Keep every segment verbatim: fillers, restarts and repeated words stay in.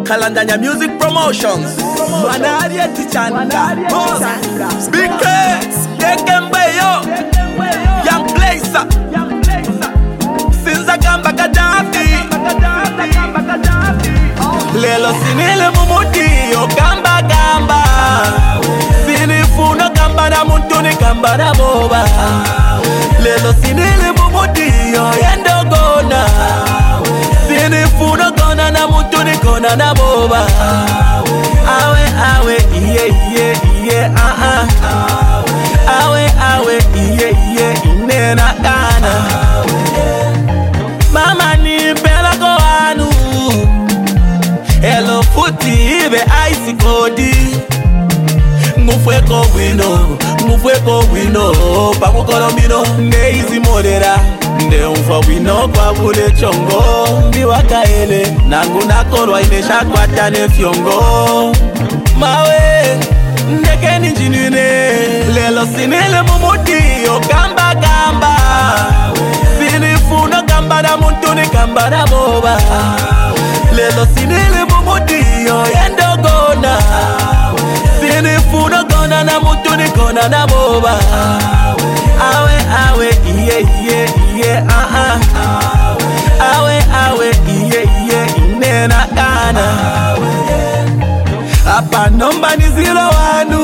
Kalandanya Music Promotions. Manaria Tichanda. Boss. Big K. Dekembeyo. Young Blazer. Sinza Gamba Gaddafi. Lelo sinile mumuti yo gamba gamba. Sinifuno gamba na muntuni gamba na boba. Lelo sinile mumuti yo yendo gona. Sinifuno gona na muntuni gona na boba. Awe awe iye iye iye ah ah. Awe awe iye iye inena kana. Mama ni bela go anu. Hello futi ibe ice kodi. Mufweko wino, mufweko wino. Pamu kolombino, nde izi modera. Nde umfa wino kwa bule chongo. Mbiwa kaele, nangu nakorwa inesha kwa tane fiongo. Mawe, ndeke ninjinine. Lelo sinile mumuti, yo gamba gamba. Sinifuno gamba na muntuni gamba na boba. Lelo sinile mumuti, yo yendo gona. Sinifuno gona na muntuni gona na boba. Awe awe iye iye iye ah ah. Awe awe iye iye inena kana. Apa nomba ni zero wanu.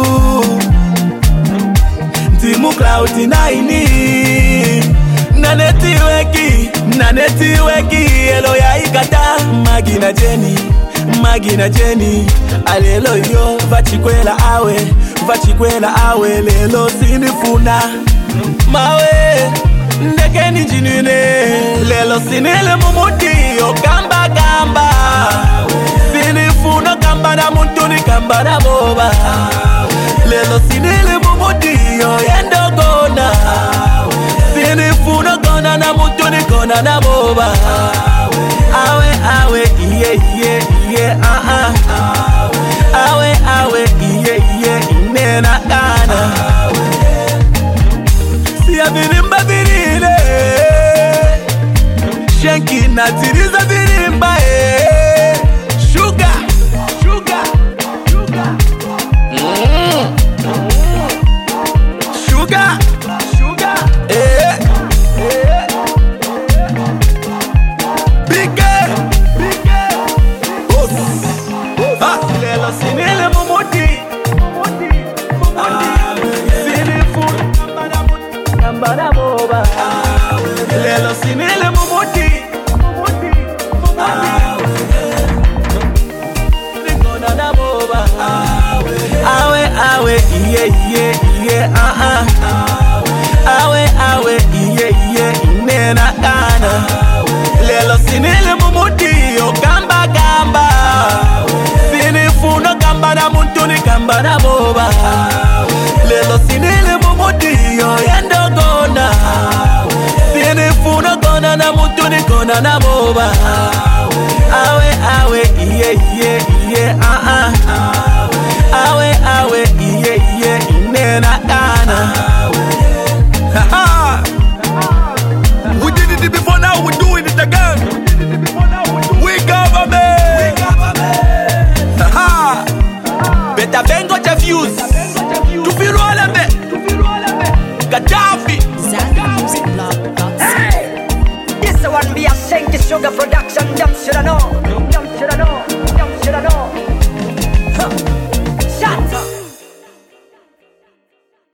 Timu cloud nine. Naneti weki, naneti weki. Elo ya ikata. Magina Jenny, Magina Jenny. Alelo yo, vachikwela awe. Vachikwela awe, lelo sinifuna. Mawe, ndeke ninjinine. Lelo sinile mumuti, yo gamba gamba. Sinifuna gamba na muntuni gamba na boba. Lelo sinile mumuti, yo yendo gona. Sinifuna gona na muntuni gona na boba. Awe awe iye iye iye ah ah. Awe awe iye iye inena kana. Siya birimba birine. Shenki na tiriza birimba eh. Sugar, sugar, sugar. Mm. Sugar, sugar. Eh. Eh. Big girl, big girl. Boss. Ah, lelo sinile mumuti. Gamba boba. Lelo sinile mumuti. Gona na boba. Awe awe iye iye iye ah ah. Awe awe iye iye inena kana. Lelo sinile mumuti yo gamba gamba. Sinifuno gamba na muntuni gamba na boba. Lelo sinile mumuti yo yendo gona. Sinifuno gona na muntuni gona na boba. Awe awe iye iye iye ah ah. Awe awe iye iye inena kana. Haha. We did it before, now we doing it again. We government. Haha. Better bengo cha views. Tu feel all of it. Gaddafi. Hey, this one be a Shanky Sugar production. Jump shoulda know. Jump shoulda know. Jump shoulda know. Huh.